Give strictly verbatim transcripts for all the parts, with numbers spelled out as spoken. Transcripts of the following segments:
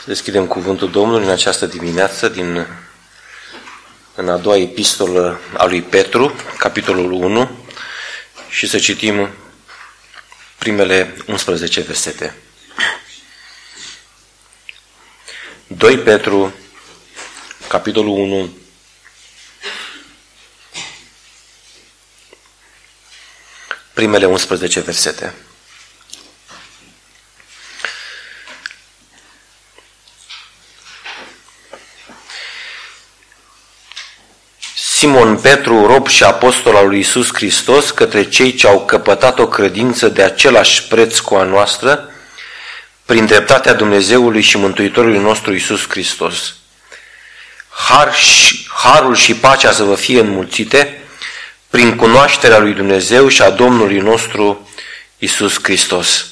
Deschidem cuvântul Domnului în această dimineață din în a doua epistolă a lui Petru, capitolul unu, și să citim primele unsprezece versete. doi Petru, capitolul unu, primele unsprezece versete. Simon Petru, rob și apostol al lui Iisus Hristos, către cei ce au căpătat o credință de același preț cu a noastră, prin dreptatea Dumnezeului și Mântuitorului nostru Iisus Hristos. Har și, harul și pacea să vă fie înmulțite prin cunoașterea lui Dumnezeu și a Domnului nostru Iisus Hristos.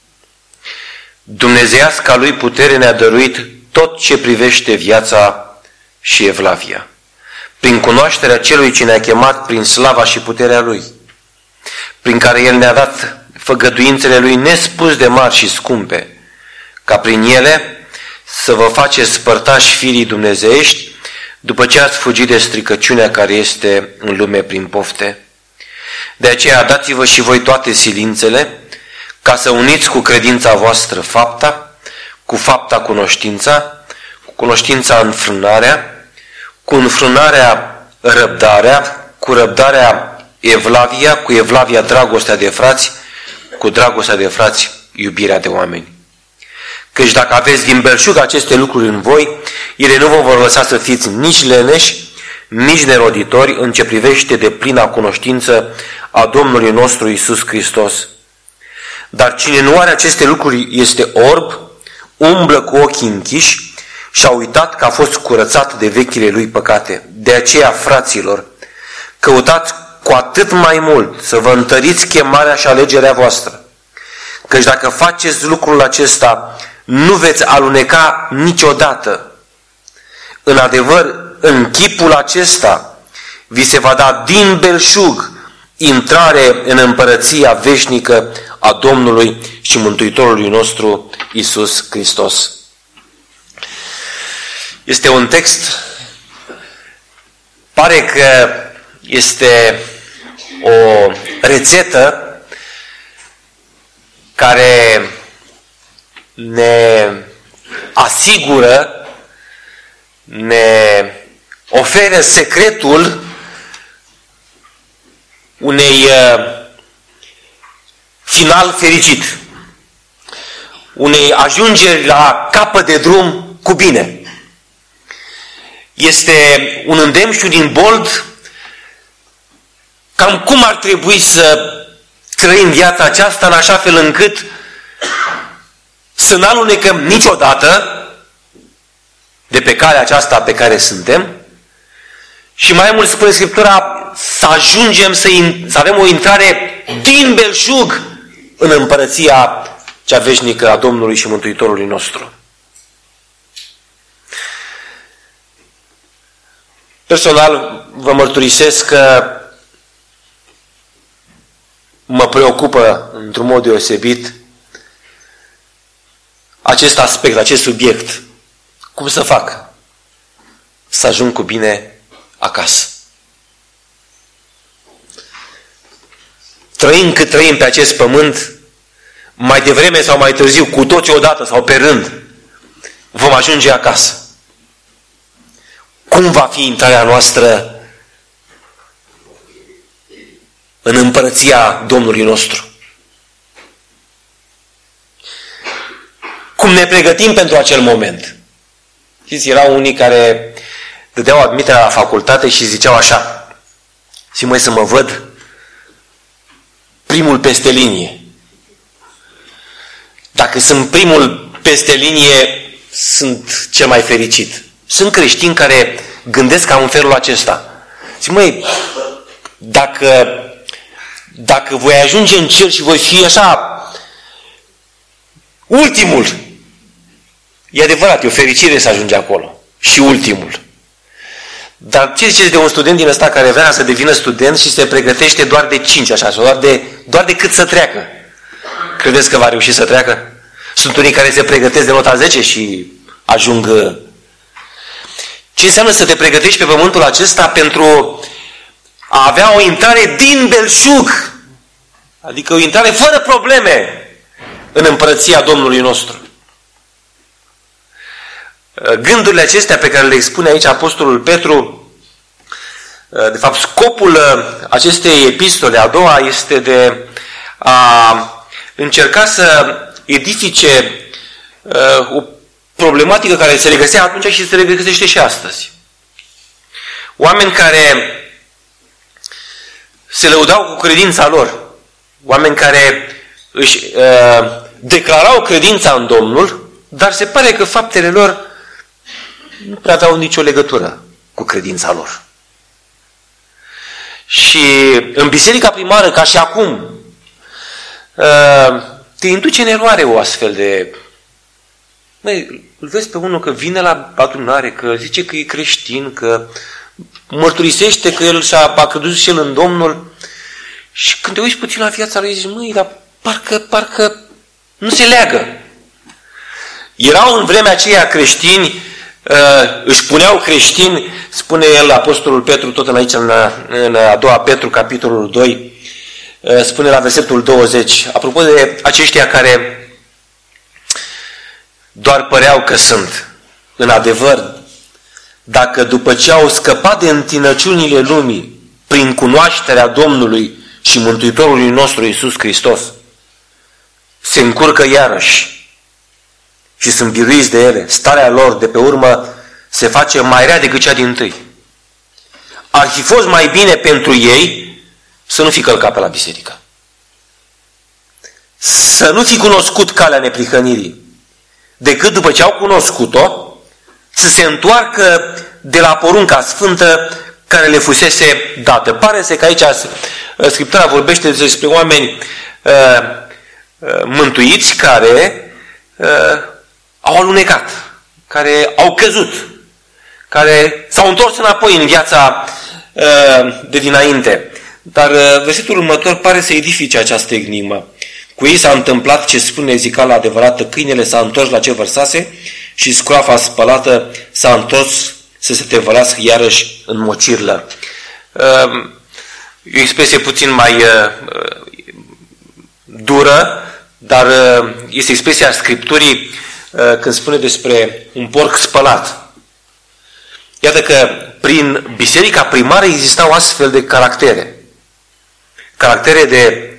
Dumnezeiasca lui putere ne-a dăruit tot ce privește viața și evlavia, prin cunoașterea celui ce ne-a chemat prin slava și puterea lui, prin care el ne-a dat făgăduințele lui nespus de mari și scumpe, ca prin ele să vă faceți părtași firii dumnezeiești, după ce ați fugit de stricăciunea care este în lume prin pofte. De aceea dați-vă și voi toate silințele, ca să uniți cu credința voastră fapta, cu fapta cunoștința, cu cunoștința înfrânarea, cu înfrânarea răbdarea, cu răbdarea evlavia, cu evlavia dragostea de frați, cu dragostea de frați iubirea de oameni. Căci dacă aveți din belșug aceste lucruri în voi, ele nu vă vor lăsa să fiți nici leneși, nici neroditori în ce privește de plina cunoștință a Domnului nostru Iisus Hristos. Dar cine nu are aceste lucruri este orb, umblă cu ochii închiși și a uitat că a fost curățat de vechile lui păcate. De aceea, fraților, căutați cu atât mai mult să vă întăriți chemarea și alegerea voastră. Căci dacă faceți lucrul acesta, nu veți aluneca niciodată. În adevăr, în chipul acesta vi se va da din belșug intrare în împărăția veșnică a Domnului și Mântuitorului nostru Iisus Hristos. Este un text, pare că este o rețetă care ne asigură, ne oferă secretul unei final fericit, unei ajungeri la capăt de drum cu bine. Este un îndemn și un imbold cam cum ar trebui să trăim viața aceasta în așa fel încât să nu alunecăm niciodată de pe calea aceasta pe care suntem și mai mult spune Scriptura să ajungem să, in, să avem o intrare din belșug în împărăția cea veșnică a Domnului și Mântuitorului nostru. Personal vă mărturisesc că mă preocupă într-un mod deosebit acest aspect, acest subiect. Cum să fac să ajung cu bine acasă? Trăim cât trăim pe acest pământ, mai devreme sau mai târziu, cu toți odată sau pe rând, vom ajunge acasă. Cum va fi intrarea noastră în împărăția Domnului nostru? Cum ne pregătim pentru acel moment? Știți, erau unii care dădeau admiterea la facultate și ziceau așa: și mai să mă văd primul peste linie. Dacă sunt primul peste linie, sunt cel mai fericit. Sunt creștini care gândesc cam în felul acesta. Zic, măi, dacă, dacă voi ajunge în cer și voi fi așa ultimul, e adevărat, e o fericire să ajungi acolo. Și ultimul. Dar ce ziceți de un student din ăsta care vrea să devină student și se pregătește doar de cinci, așa, sau doar de, doar de cât să treacă? Credeți că va reuși să treacă? Sunt unii care se pregătesc de nota zece și ajung. Ce înseamnă să te pregătești pe pământul acesta pentru a avea o intrare din belșug, adică o intrare fără probleme în împărăția Domnului nostru. Gândurile acestea pe care le expune aici Apostolul Petru, de fapt scopul acestei epistole, a doua, este de a încerca să edifice o problematică care se regăsea atunci și se regăsește și astăzi. Oameni care se lăudau cu credința lor, oameni care își uh, declarau credința în Domnul, dar se pare că faptele lor nu prea aveau nicio legătură cu credința lor. Și în biserica primară, ca și acum, uh, te induce în eroare o astfel de... Măi, îl vezi pe unul că vine la adunare, că zice că e creștin, că mărturisește că el și-a a credut și el în Domnul, și când te uiți puțin la viața lui, zici, măi, dar parcă, parcă nu se leagă. Erau în vremea aceea creștini, uh, își puneau creștini, spune el, Apostolul Petru, tot în aici, în, în a doua Petru, capitolul doi, uh, spune la versetul douăzeci, apropo de aceștia care doar păreau că sunt, în adevăr, dacă după ce au scăpat de întinăciunile lumii, prin cunoașterea Domnului și Mântuitorului nostru Iisus Hristos, se încurcă iarăși și sunt biruiți de ele, starea lor de pe urmă se face mai rea decât cea dintâi. Ar fi fost mai bine pentru ei să nu fi călcat pe la biserică, să nu fi cunoscut calea neprihănirii, decât după ce au cunoscut-o, să se întoarcă de la porunca sfântă care le fusese dată. Pare să că aici Scriptura vorbește despre oameni uh, uh, mântuiți care uh, au alunecat, care au căzut, care s-au întors înapoi în viața uh, de dinainte. Dar uh, versetul următor pare să edifice această enigmă. Cu ei s-a întâmplat ce spune zicala adevărată, câinele s-a întors la ce vărsase și scroafa spălată s-a întors să se tevălească iarăși în mocirlă. E o expresie puțin mai dură, dar este expresia Scripturii când spune despre un porc spălat. Iată că prin biserica primară existau astfel de caractere. Caractere de...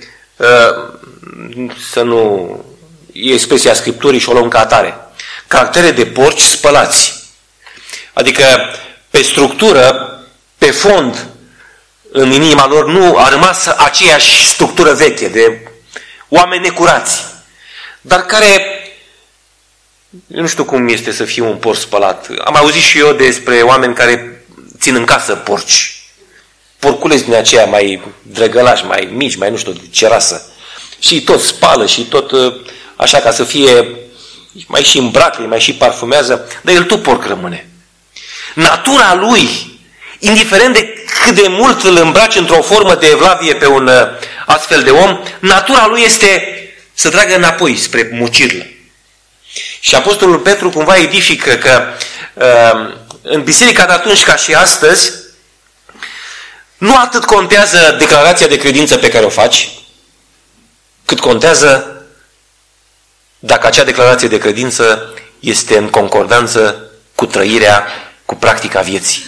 să nu... e expresia Scripturii și o luăm ca atare. Caractere de porci spălați. Adică pe structură, pe fond, în inima lor nu a rămas aceeași structură veche de oameni necurați, dar care, eu nu știu cum este să fie un porc spălat. Am auzit și eu despre oameni care țin în casă porci. Porculeți din aceia mai drăgălași, mai mici, mai nu știu de ce rasă. Și tot spală și tot așa ca să fie, mai și îmbracă, mai și parfumează, dar el tot porc rămâne. Natura lui, indiferent de cât de mult îl îmbrace într-o formă de evlavie pe un astfel de om, natura lui este să tragă înapoi spre mucirlă. Și Apostolul Petru cumva edifică că în biserica de atunci ca și astăzi, nu atât contează declarația de credință pe care o faci, cât contează dacă acea declarație de credință este în concordanță cu trăirea, cu practica vieții.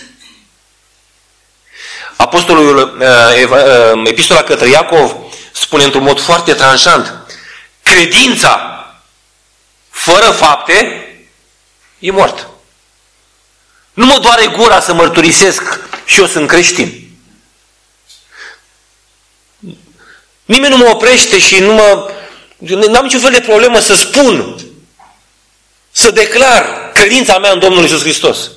Apostolul, epistola către Iacov spune într-un mod foarte tranșant, credința fără fapte e moartă. Nu mă doare gura să mărturisesc și eu sunt creștin. Nimeni nu mă oprește și nu mă... n-am niciun fel de problemă să spun, să declar credința mea în Domnul Iisus Hristos.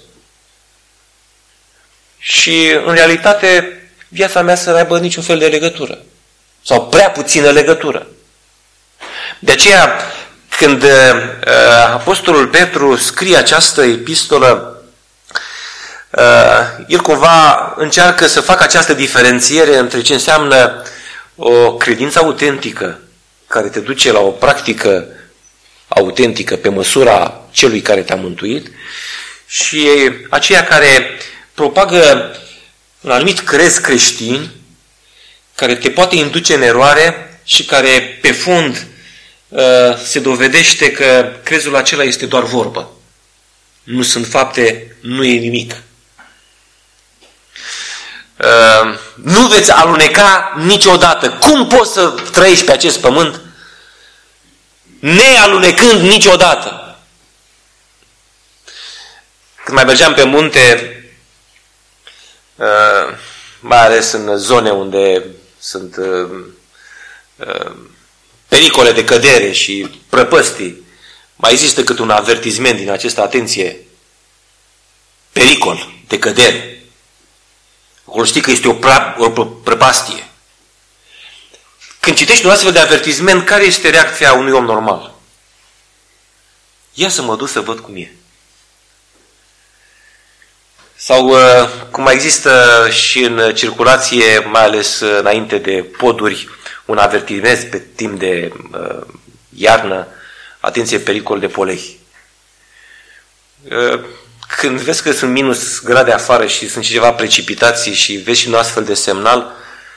Și în realitate viața mea să nu aibă niciun fel de legătură. Sau prea puțină legătură. De aceea, când uh, Apostolul Petru scrie această epistolă, uh, el cumva încearcă să facă această diferențiere între ce înseamnă o credință autentică care te duce la o practică autentică, pe măsura celui care te-a mântuit, și aceia care propagă un anumit crez creștin, care te poate induce în eroare și care pe fond se dovedește că crezul acela este doar vorbă. Nu sunt fapte, nu e nimic. Nu veți aluneca niciodată. Cum poți să trăiești pe acest pământ nealunecând niciodată? Când mai mergeam pe munte, mai ales în zone unde sunt pericole de cădere și prăpăstii, mai există câte un avertisment din acesta: atenție, pericol de cădere. Acolo știi că este o, pra, o prăpastie. Când citești un astfel de avertisment, care este reacția unui om normal? Ia să mă duc să văd cum e. Sau cum mai există și în circulație, mai ales înainte de poduri, un avertisment pe timp de uh, iarnă: atenție, pericol de polei. Uh, când vezi că sunt minus grade afară și sunt și ceva precipitații și vezi și un astfel de semnal,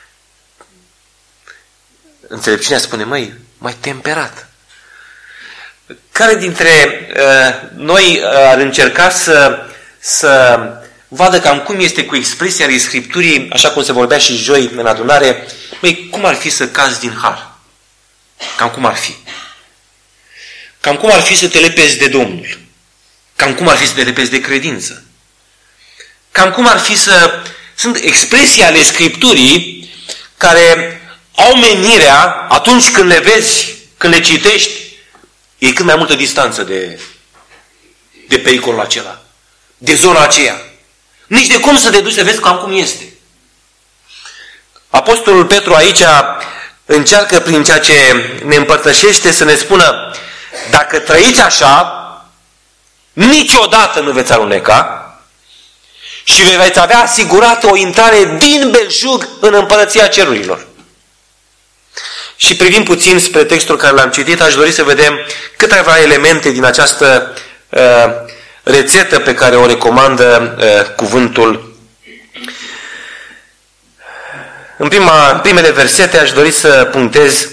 înțelepciunea spune: măi, mai temperat. Care dintre uh, noi ar încerca să, să vadă cam cum este cu expresia ale Scripturii, așa cum se vorbea și joi în adunare: măi, cum ar fi să cazi din har? Cam cum ar fi? Cam cum ar fi să te lepezi de Domnul? Cam cum ar fi să te lepezi de credință? Cam cum ar fi să... Sunt expresii ale Scripturii care au menirea, atunci când le vezi, când le citești, e cât mai multă distanță de, de pericolul acela, de zona aceea. Nici de cum să te duci să vezi cam cum este. Apostolul Petru aici încearcă, prin ceea ce ne împărtășește, să ne spună: dacă trăiți așa, niciodată nu veți aluneca și veți avea asigurată o intrare din belșug în împărăția cerurilor. Și privind puțin spre textul care l-am citit, aș dori să vedem câteva elemente din această uh, rețetă pe care o recomandă uh, cuvântul. În, prima, în primele versete aș dori să punctez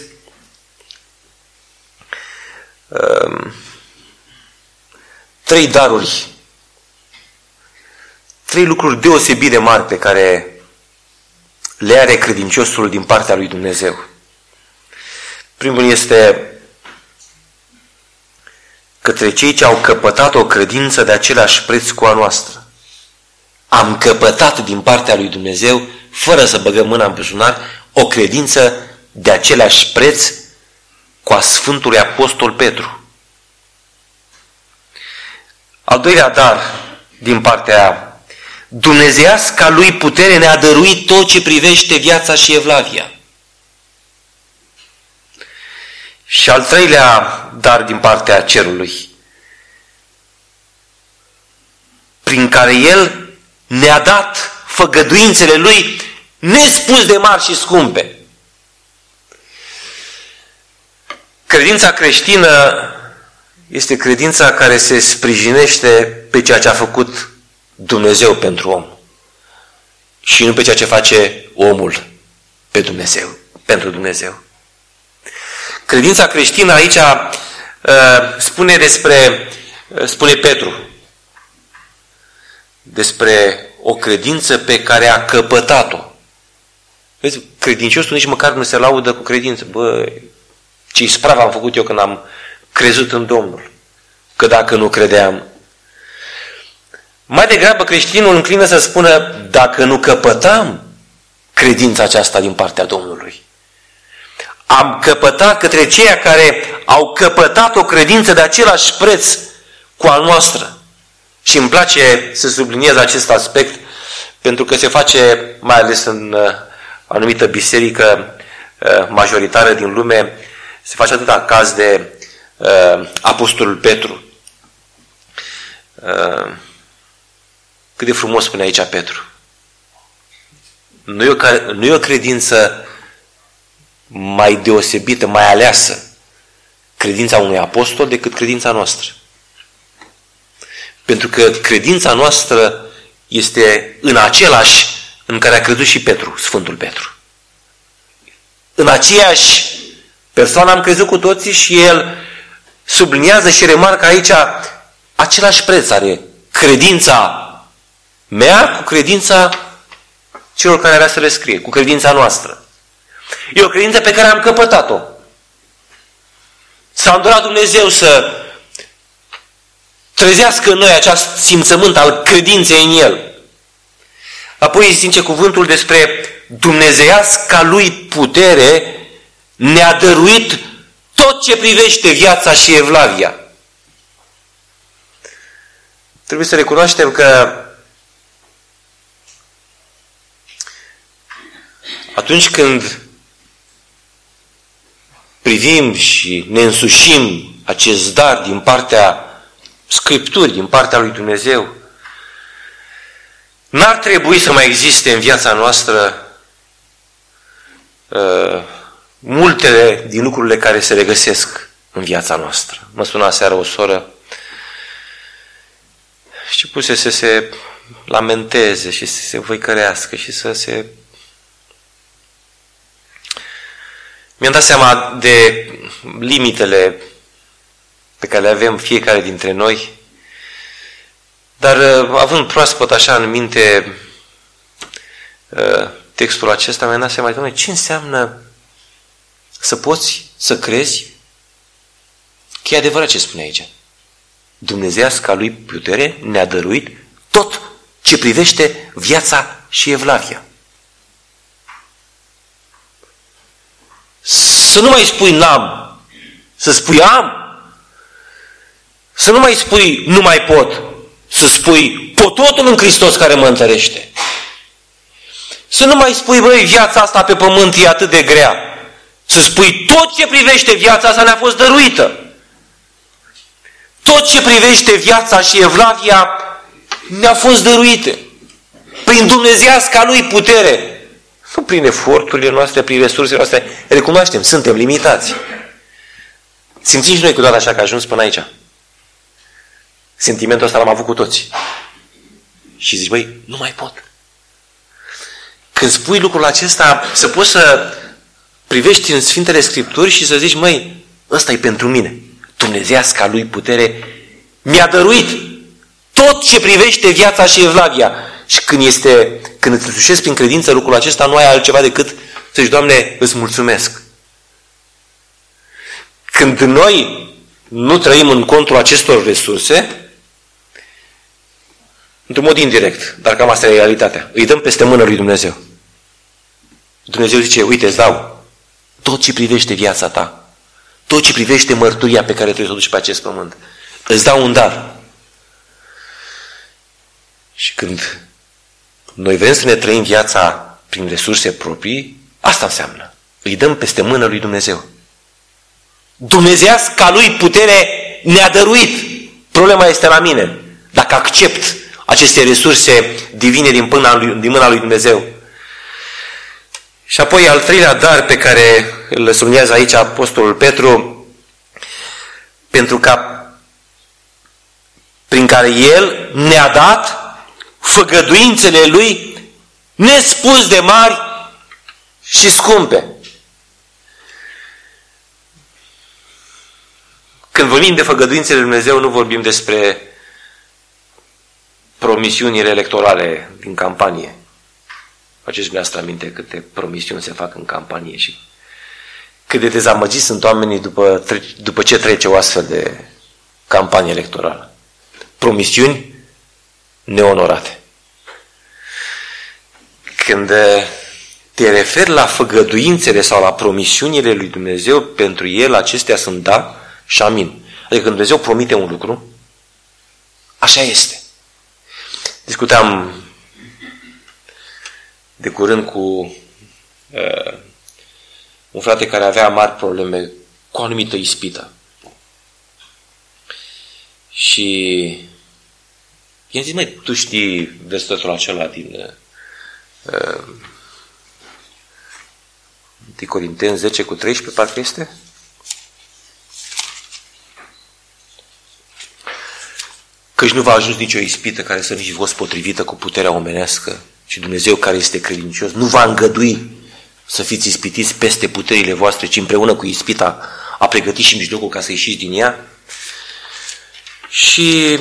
uh, trei daruri, trei lucruri deosebit de mari pe care le are credinciosul din partea lui Dumnezeu. Primul este către cei ce au căpătat o credință de același preț cu a noastră. Am căpătat din partea lui Dumnezeu, fără să băgăm mâna în buzunar, o credință de același preț cu a Sfântului Apostol Petru. Al doilea dar din partea dumnezeiasca lui putere ne-a dăruit tot ce privește viața și evlavia. Și al treilea dar din partea cerului, prin care El ne-a dat făgăduințele Lui nespus de mari și scumpe. Credința creștină este credința care se sprijinește pe ceea ce a făcut Dumnezeu pentru om și nu pe ceea ce face omul pe Dumnezeu, pentru Dumnezeu. Credința creștină aici uh, spune despre, uh, spune Petru, despre o credință pe care a căpătat-o. Vezi, credinciosul nici măcar nu se laudă cu credință. Bă, ce ispravă am făcut eu când am crezut în Domnul. Că dacă nu credeam. Mai degrabă creștinul înclină să spună: dacă nu căpătam credința aceasta din partea Domnului. Am căpătat către ceia care au căpătat o credință de același preț cu al noastră. Și îmi place să subliniez acest aspect, pentru că se face, mai ales în anumită biserică majoritară din lume, se face atâta caz de uh, Apostolul Petru. Uh, cât de frumos spune aici Petru. Nu e o, nu e o credință mai deosebită, mai aleasă, credința unui apostol decât credința noastră. Pentru că credința noastră este în același în care a crezut și Petru, Sfântul Petru. În aceeași persoană am crezut cu toții și el subliniază și remarcă aici același preț are credința mea cu credința celor care vrea să le scrie, cu credința noastră. E o credință pe care am căpătat-o. S-a îndurat Dumnezeu să trezească în noi acest simțământ al credinței în El. Apoi zice cuvântul despre dumnezeiasca Lui putere ne-a dăruit tot ce privește viața și evlavia. Trebuie să recunoaștem că atunci când privim și ne însușim acest dar din partea Scripturii, din partea lui Dumnezeu, n-ar trebui să mai existe în viața noastră uh, multele din lucrurile care se regăsesc în viața noastră. Mă suna aseară o soră și puse să se lamenteze și să se văicărească și să se... Mi-am dat seama de limitele pe care le avem fiecare dintre noi, dar având proaspăt așa în minte textul acesta, mi-am dat seama, Doamne, ce înseamnă să poți să crezi că e adevărat ce spune aici. Dumnezeiasca Lui putere ne-a dăruit tot ce privește viața și evlavia. Să nu mai spui n-am, să spui am. Să nu mai spui nu mai pot, să spui pot totul în Hristos care mă întărește. Să nu mai spui, băi, viața asta pe pământ e atât de grea. Să spui tot ce privește viața asta ne-a fost dăruită. Tot ce privește viața și evlavia ne-a fost dăruite. Prin dumnezeiasca Lui putere. Nu prin eforturile noastre, prin resursele noastre. Recunoaștem, suntem limitați. Simțim și noi câteodată așa că ajuns până aici. Sentimentul ăsta l-am avut cu toți. Și zici, băi, nu mai pot. Când spui lucrul acesta, să poți să privești în Sfintele Scripturi și să zici, măi, ăsta e pentru mine. Dumnezeiasca Lui putere mi-a dăruit tot ce privește viața și evlavia. Și când este, când îți însușesc prin credință lucrul acesta, nu ai altceva decât să zici, Doamne, îți mulțumesc. Când noi nu trăim în contul acestor resurse, într-un mod indirect, dar cam asta e realitatea, îi dăm peste mână lui Dumnezeu. Dumnezeu zice, uite, îți dau tot ce privește viața ta, tot ce privește mărturia pe care trebuie să o duci pe acest pământ. Îți dau un dar. Și când noi vrem să ne trăim viața prin resurse proprii, asta înseamnă. Îi dăm peste mână lui Dumnezeu. Dumnezeiasca Lui putere ne-a dăruit. Problema este la mine. Dacă accept aceste resurse divine din, pâna lui, din mâna lui Dumnezeu. Și apoi al treilea dar pe care îl subliniază aici Apostolul Petru, pentru ca prin care El ne-a dat făgăduințele Lui nespus de mari și scumpe. Când vorbim de făgăduințele Lui Dumnezeu, nu vorbim despre promisiunile electorale din campanie. Faceți dumneavoastră aminte câte promisiuni se fac în campanie și cât de dezamăgiți sunt oamenii după, după ce trece o astfel de campanie electorală. Promisiuni neonorate. Când te referi la făgăduințele sau la promisiunile lui Dumnezeu, pentru El acestea sunt da și amin. Adică când Dumnezeu promite un lucru, așa este. Discutam de curând cu uh, un frate care avea mari probleme cu o anumită ispită. Și i-am zis, măi, tu știi versetul acela din uh, Corinteni zece cu treisprezece, parcă este? căci nu va ajuns nicio ispită care să nu fi fost potrivită cu puterea omenească și Dumnezeu care este credincios nu va îngădui să fiți ispitiți peste puterile voastre, ci împreună cu ispita a pregătit și mijlocul ca să ieșiți din ea. Și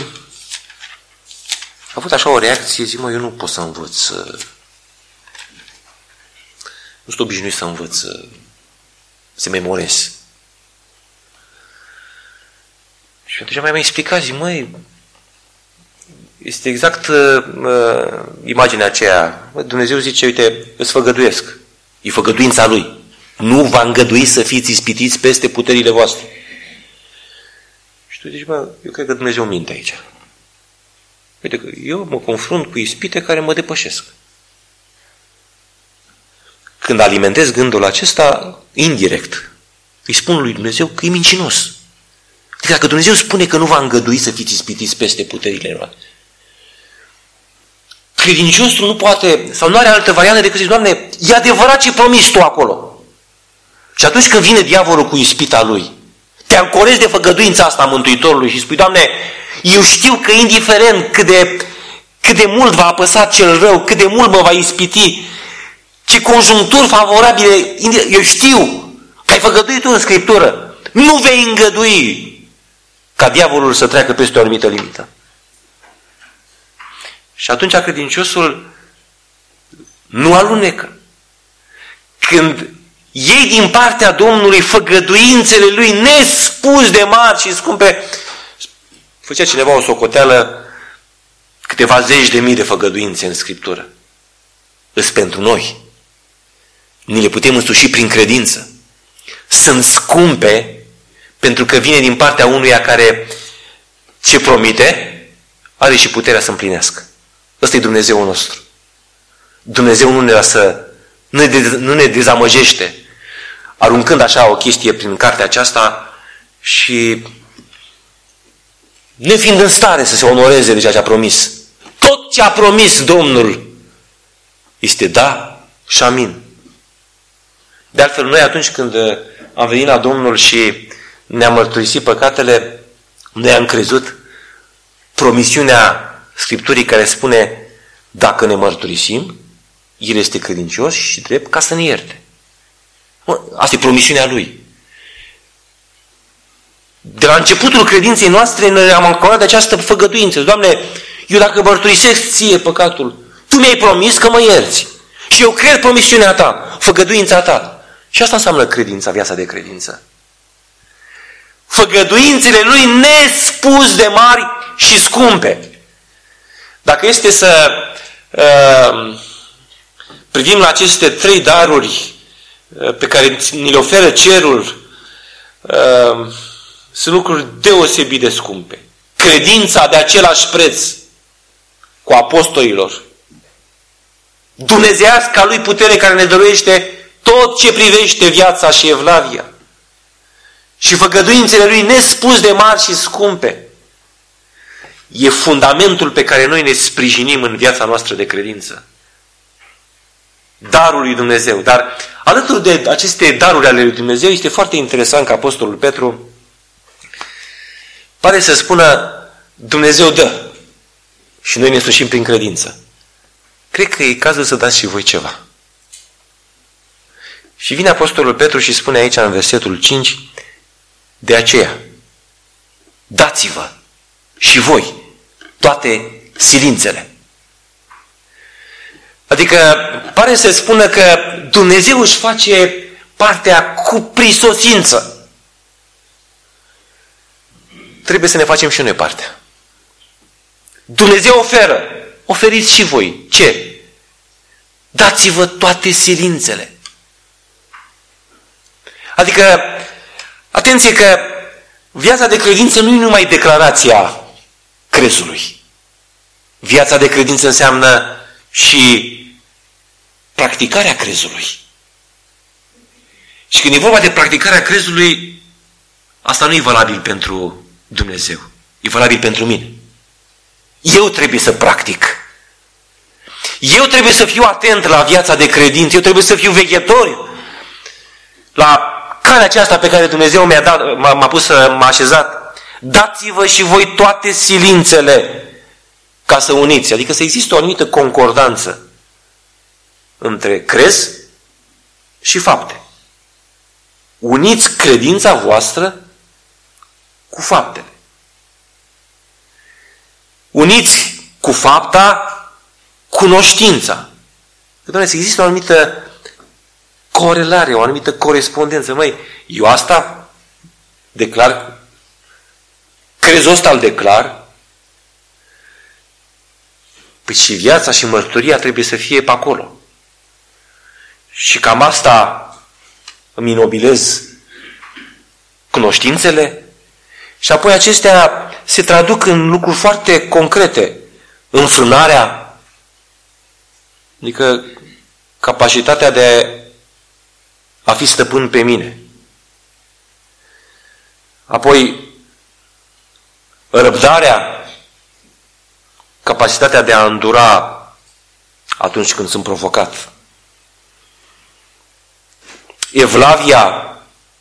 a avut așa o reacție, zic, mă, eu nu pot să învăț, nu sunt obișnuit să învăț, să memorez. Și atunci mai mai explicat, zic, măi, este exact uh, imaginea aceea. Dumnezeu zice, uite, îți făgăduiesc. E făgăduința Lui. Nu va îngădui să fiți ispitiți peste puterile voastre. Și tu zici, bă, eu cred că Dumnezeu minte aici. Uite că eu mă confrunt cu ispite care mă depășesc. Când alimentez gândul acesta, indirect, îi spun lui Dumnezeu că e mincinos. Adică dacă Dumnezeu spune că nu va îngădui să fiți ispitiți peste puterile noastre, credinciosul nu poate, sau nu are altă variantă decât să zici, Doamne, e adevărat ce promis Tu acolo. Și atunci când vine diavolul cu ispita lui, te ancorezi de făgăduința asta a Mântuitorului și spui, Doamne, eu știu că indiferent cât de, cât de mult va apăsa cel rău, cât de mult mă va ispiti, ce conjuncturi favorabile, eu știu că ai făgăduit Tu în Scriptură, nu vei îngădui ca diavolul să treacă peste o anumită limită. Și atunci credinciosul nu alunecă. Când iei din partea Domnului făgăduințele Lui nespus de mari și scumpe, făcea cineva o socoteală, câteva zeci de mii de făgăduințe în Scriptură. Îs pentru noi. Ni le putem însuși prin credință. Sunt scumpe pentru că vine din partea unuia care ce promite are și puterea să împlinească. Ăsta e Dumnezeul nostru. Dumnezeu nu ne lasă, nu ne, dez, nu ne dezamăgește, aruncând așa o chestie prin cartea aceasta și ne fiind în stare să se onoreze de ceea ce a promis. Tot ce a promis Domnul este da și amin. De altfel, noi atunci când am venit la Domnul și ne-am mărturisit păcatele, noi am crezut promisiunea Scripturii care spune, dacă ne mărturisim, El este credincios și drept ca să ne ierte. Asta e promisiunea Lui. De la începutul credinței noastre, noi am ancorat de această făgăduință. Doamne, eu dacă mărturisesc Ție păcatul, Tu mi-ai promis că mă ierți. Și eu cred promisiunea Ta, făgăduința Ta. Și asta înseamnă credința, viața de credință. Făgăduințele Lui nespus de mari și scumpe. Dacă este să uh, privim la aceste trei daruri uh, pe care ni le oferă cerul, uh, sunt lucruri deosebit de scumpe. Credința de același preț cu apostolilor. Dumnezeiasca Lui putere care ne dăruiește tot ce privește viața și evlavia. Și făgăduințele Lui nespus de mari și scumpe. E fundamentul pe care noi ne sprijinim în viața noastră de credință. Darul lui Dumnezeu. Dar alături de aceste daruri ale lui Dumnezeu este foarte interesant că Apostolul Petru pare să spună Dumnezeu dă și noi ne slușim prin credință. Cred că e cazul să dați și voi ceva. Și vine Apostolul Petru și spune aici în versetul cinci, de aceea dați-vă și voi toate silințele. Adică pare să spună că Dumnezeu își face partea cu prisosință. Trebuie să ne facem și noi partea. Dumnezeu oferă. Oferiți și voi. Ce? Dați-vă toate silințele. Adică, atenție că viața de credință nu e numai declarația crezului. Viața de credință înseamnă și practicarea crezului. Și când e vorba de practicarea crezului, asta nu e valabil pentru Dumnezeu. E valabil pentru mine. Eu trebuie să practic. Eu trebuie să fiu atent la viața de credință. Eu trebuie să fiu veghetor la calea aceasta pe care Dumnezeu mi-a dat, m-a, m-a pus să m-a așezat dați-vă și voi toate silințele ca să uniți. Adică să există o anumită concordanță între crez și fapte. Uniți credința voastră cu faptele. Uniți cu fapta cunoștința. Doamne, să există o anumită corelare, o anumită corespondență. Măi, eu asta declar, crezul ăsta îl declar, păi și viața și mărturia trebuie să fie pe acolo. Și cam asta îmi inobilez cunoștințele și apoi acestea se traduc în lucruri foarte concrete. Înfrânarea, adică capacitatea de a fi stăpân pe mine. Apoi răbdarea, capacitatea de a îndura atunci când sunt provocat. Evlavia,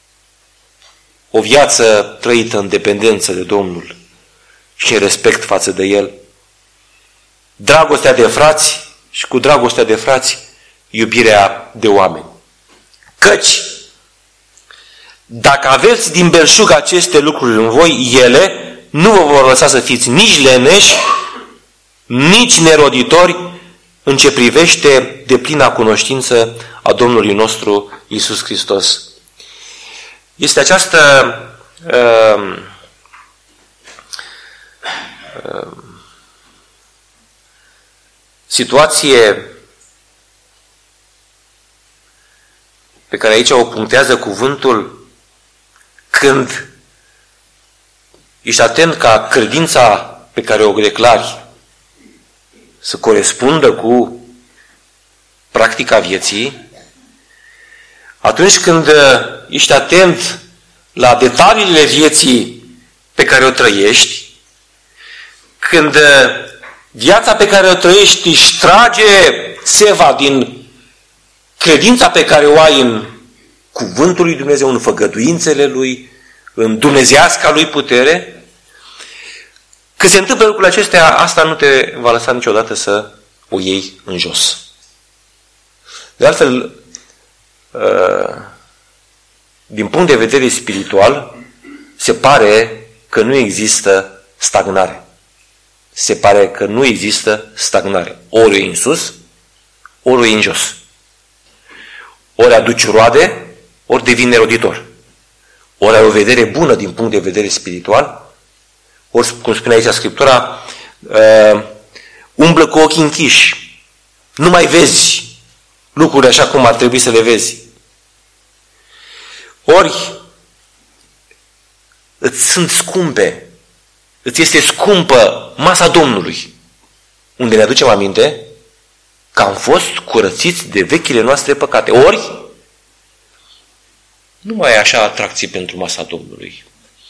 o viață trăită în dependență de Domnul și în respect față de El. Dragostea de frați și cu dragostea de frați, iubirea de oameni. Căci, dacă aveți din belșug aceste lucruri în voi, ele nu vă vor lăsa să fiți nici leneși, nici neroditori în ce privește deplina cunoștință a Domnului nostru Iisus Hristos. Este această uh, uh, situație pe care aici o punctează cuvântul, când ești atent ca credința pe care o declari să corespundă cu practica vieții, atunci când ești atent la detaliile vieții pe care o trăiești, când viața pe care o trăiești își trage seva din credința pe care o ai în cuvântul lui Dumnezeu, în făgăduințele Lui, în dumnezeiasca Lui putere, când se întâmplă lucrurile acestea, asta nu te va lăsa niciodată să o iei în jos. De altfel, din punct de vedere spiritual, se pare că nu există stagnare. Se pare că nu există stagnare. Ori e în sus, ori e în jos. Ori aduci roade, ori devii neroditor. Ori ai o vedere bună din punct de vedere spiritual, ori, cum spune aici Scriptura, uh, umblă cu ochii închiși. Nu mai vezi lucruri așa cum ar trebui să le vezi. Ori îți sunt scumpe, îți este scumpă masa Domnului, unde ne aducem aminte că am fost curățiți de vechile noastre păcate. Ori nu mai ai așa atracție pentru masa Domnului.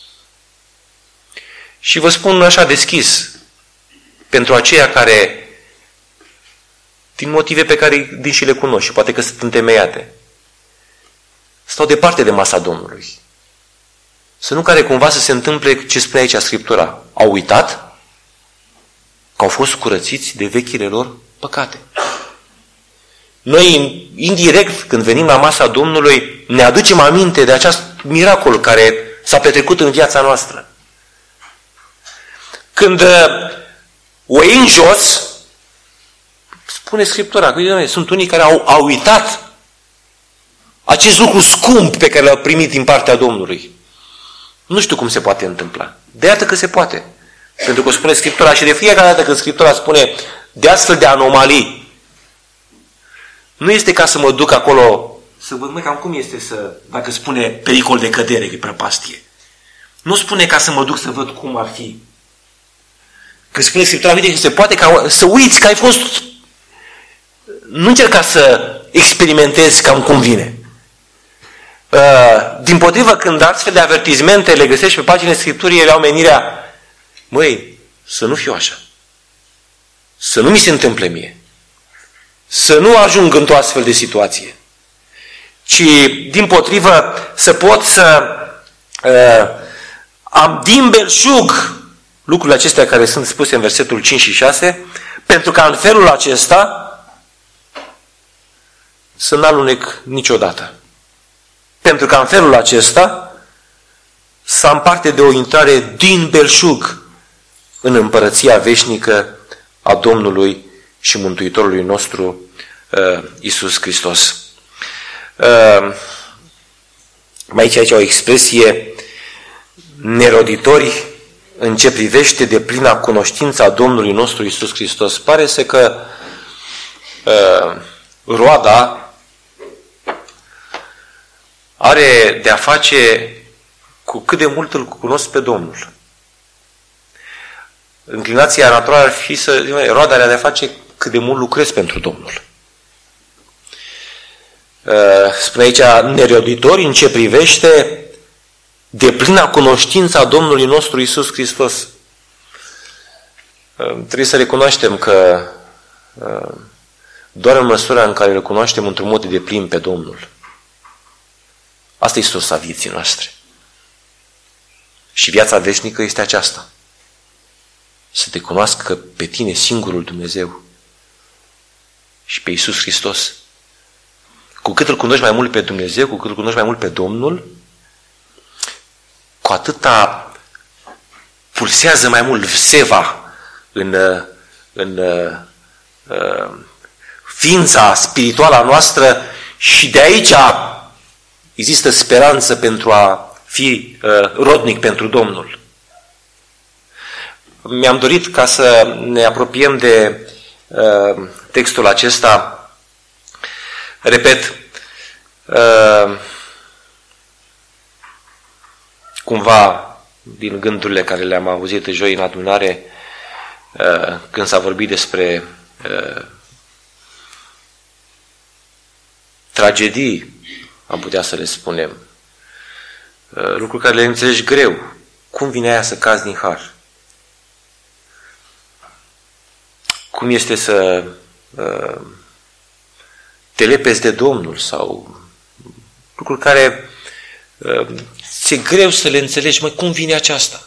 Și vă spun așa deschis, pentru aceia care, din motive pe care din și le cunoști, și poate că sunt întemeiate, stau departe de masa Domnului. Să nu care cumva să se întâmple ce spune aici Scriptura. Au uitat că au fost curățiți de vechile lor păcate. Noi, indirect, când venim la masa Domnului, ne aducem aminte de acest miracol care s-a petrecut în viața noastră. Când o iei în jos, spune Scriptura, că sunt unii care au, au uitat acest lucru scump pe care l-au primit din partea Domnului. Nu știu cum se poate întâmpla. De iată că se poate. Pentru că spune Scriptura și de fiecare dată când Scriptura spune de astfel de anomalii, nu este ca să mă duc acolo să văd, măi, cam cum este să, dacă spune pericol de cădere, de prăpastie. Nu spune ca să mă duc să văd cum ar fi. Când spune Scriptura, vede că se poate ca, să uiți că ai fost, nu încerca să experimentezi cam cum vine. Din potrivă, când astfel de avertizmente le găsești pe paginile Scripturii, ele au menirea, măi, să nu fiu așa. Să nu mi se întâmple mie. Să nu ajung într-o astfel de situație. Ci, din potrivă, să pot să uh, am din belșug lucrurile acestea care sunt spuse în versetul cinci și șase, pentru că în felul acesta să n-alunec niciodată. Pentru că în felul acesta să am parte de o intrare din belșug în împărăția veșnică a Domnului și Mântuitorului nostru Iisus Hristos. Mai aici, aici o expresie, neroditori în ce privește de plina cunoștința Domnului nostru Iisus Hristos. Pare să că uh, roada are de-a face cu cât de mult îl cunosc pe Domnul. Inclinația naturală ar fi să, roada are de-a face cât de mult lucrez pentru Domnul. Uh, spune aici, neroditori în ce privește de plina cunoștința Domnului nostru Iisus Hristos. Trebuie să recunoaștem că doar în măsura în care îl cunoaștem într-un mod de plin pe Domnul, asta e sursa vieții noastre. Și viața veșnică este aceasta. Să te cunoască pe tine singurul Dumnezeu și pe Iisus Hristos. Cu cât îl cunoști mai mult pe Dumnezeu, cu cât îl cunoști mai mult pe Domnul, cu atâta pulsează mai mult seva în, în uh, ființa spirituală a noastră și de aici există speranță pentru a fi uh, rodnic pentru Domnul. Mi-am dorit ca să ne apropiem de uh, textul acesta. Repet, uh, cumva, din gândurile care le-am auzit joi în adunare, când s-a vorbit despre tragedii, am putea să le spunem, lucruri care le înțelegi greu. Cum vine aia să cazi din har? Cum este să te lepezi de Domnul? Sau lucruri care ți-e greu să le înțelegi. Măi, cum vine aceasta?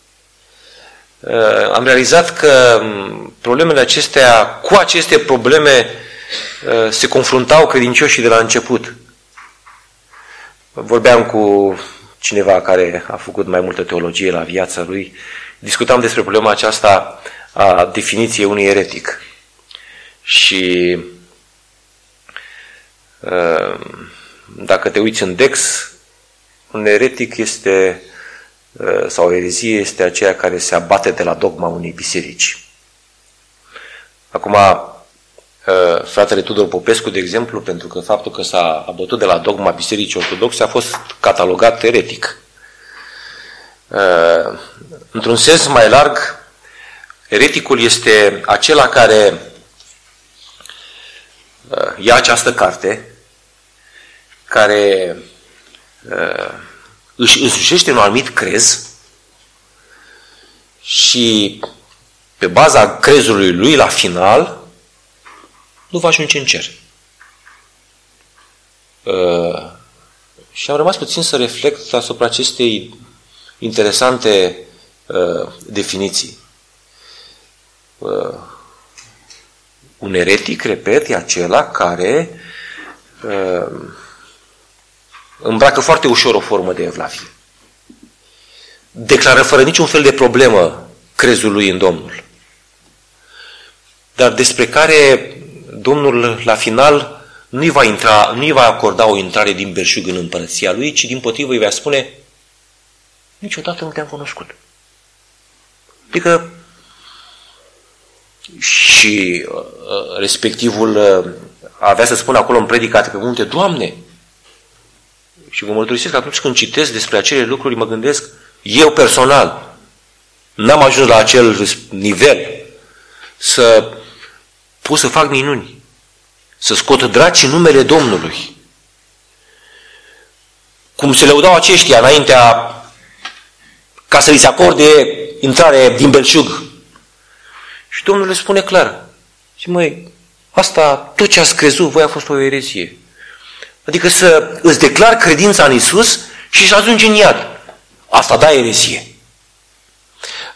Am realizat că problemele acestea, cu aceste probleme se confruntau credincioșii de la început. Vorbeam cu cineva care a făcut mai multă teologie la viața lui. Discutam despre problema aceasta a definiției unui eretic. Și dacă te uiți în Dex, un eretic este, sau o erezie este aceea care se abate de la dogma unei biserici. Acum, fratele Tudor Popescu, de exemplu, pentru că faptul că s-a abătut de la dogma bisericii ortodoxe a fost catalogat eretic. Într-un sens mai larg, ereticul este acela care ia această carte, care își însușește un anumit crez și pe baza crezului lui, la final, nu va ajunge în cer. Uh, și am rămas puțin să reflect asupra acestei interesante uh, definiții. Uh, un eretic, repet, e acela care uh, îmbracă foarte ușor o formă de evlavie. Declară fără niciun fel de problemă crezul lui în Domnul. Dar despre care Domnul, la final, nu-i va, intra, nu-i va acorda o intrare din belșug în împărăția lui, ci din potrivă îi va spune: niciodată nu te-am cunoscut. Adică și uh, respectivul uh, avea să spună acolo în predicat pe munte: Doamne! Și vă mărturisesc că atunci când citesc despre acele lucruri, mă gândesc, eu personal n-am ajuns la acel nivel să pot să fac minuni, să scot draci în numele Domnului. Cum se lăudau aceștia înaintea ca să li se acorde intrare din belșug. Și Domnul le spune clar: și măi, asta, tot ce ați crezut voi a fost o erezie. Adică să îți declar credința în Iisus și să ajungi în iad. Asta da erezie.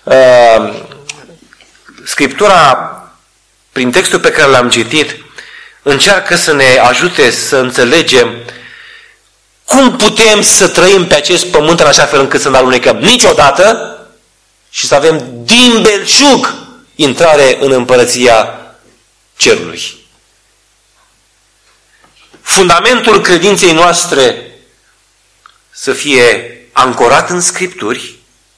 Scriptura, prin textul pe care l-am citit, încearcă să ne ajute să înțelegem cum putem să trăim pe acest pământ în așa fel încât să nu alunecăm niciodată și să avem din belșug intrare în împărăția cerului. Fundamentul credinței noastre să fie ancorat în Scripturi,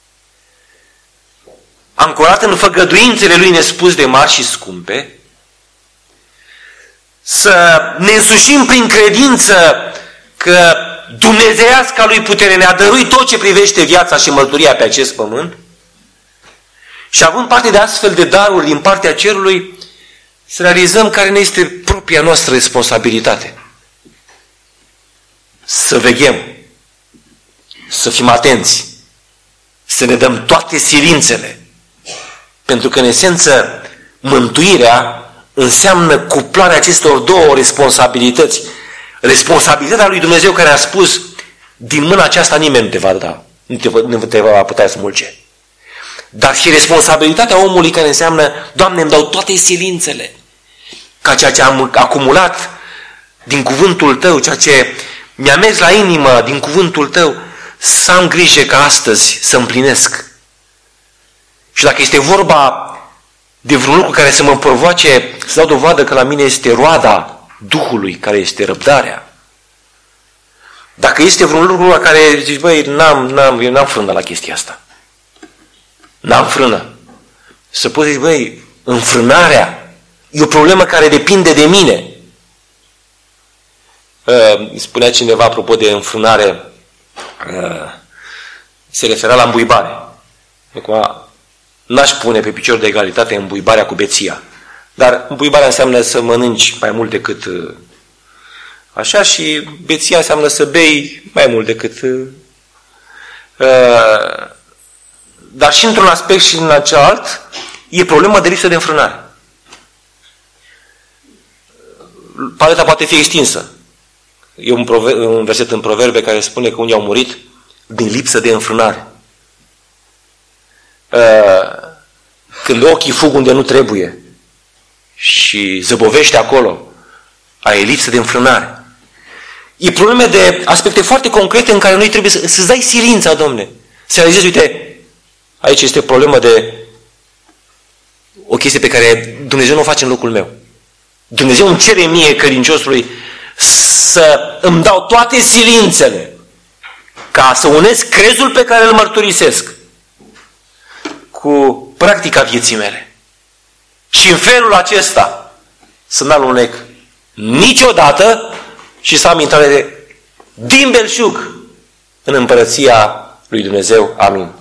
ancorat în făgăduințele Lui nespus de mari și scumpe, să ne însușim prin credință că dumnezeiasca Lui putere ne-a dăruit tot ce privește viața și mărturia pe acest pământ și având parte de astfel de daruri din partea cerului, să realizăm care ne este propria noastră responsabilitate. Să veghem, să fim atenți, să ne dăm toate silințele, pentru că în esență mântuirea înseamnă cuplarea acestor două responsabilități. Responsabilitatea lui Dumnezeu care a spus, din mâna aceasta nimeni nu te va da, nu te va, nu te va putea smulge. Dar și responsabilitatea omului care înseamnă, Doamne, îmi dau toate silințele, ca ceea ce am acumulat din cuvântul Tău, ceea ce mi-a mers la inimă din cuvântul Tău, să am grijă ca astăzi să împlinesc. Și dacă este vorba de vreun lucru care să mă provoace, să dau dovadă că la mine este roada Duhului, care este răbdarea. Dacă este vreun lucru la care zici, băi, n-am, n-am, eu n-am frână la chestia asta. N-am frână. Să poți zici, băi, înfrânarea e o problemă care depinde de mine. Uh, spunea cineva, apropo de înfrânare, uh, se referea la îmbuibare. Acum, n-aș pune pe picior de egalitate îmbuibarea cu beția. Dar îmbuibarea înseamnă să mănânci mai mult decât uh, așa și beția înseamnă să bei mai mult decât... Uh, dar și într-un aspect și în celălalt e problema de lipsă de înfrânare. Paleta poate fi extinsă. E un, prover, un verset în Proverbe care spune că unii au murit din lipsă de înfrânare. Când ochii fug unde nu trebuie și zăbovește acolo, ai lipsă de înfrânare. E probleme de aspecte foarte concrete în care noi trebuie să, să-ți dai silința, Domne. Să realizezi, uite, aici este o problemă de o chestie pe care Dumnezeu nu o face în locul meu. Dumnezeu îmi cere mie, credinciosului, să îmi dau toate silințele ca să unesc crezul pe care îl mărturisesc cu practica vieții mele. Și în felul acesta să n-alunec niciodată și să am intrare din belșug în împărăția lui Dumnezeu. Amin.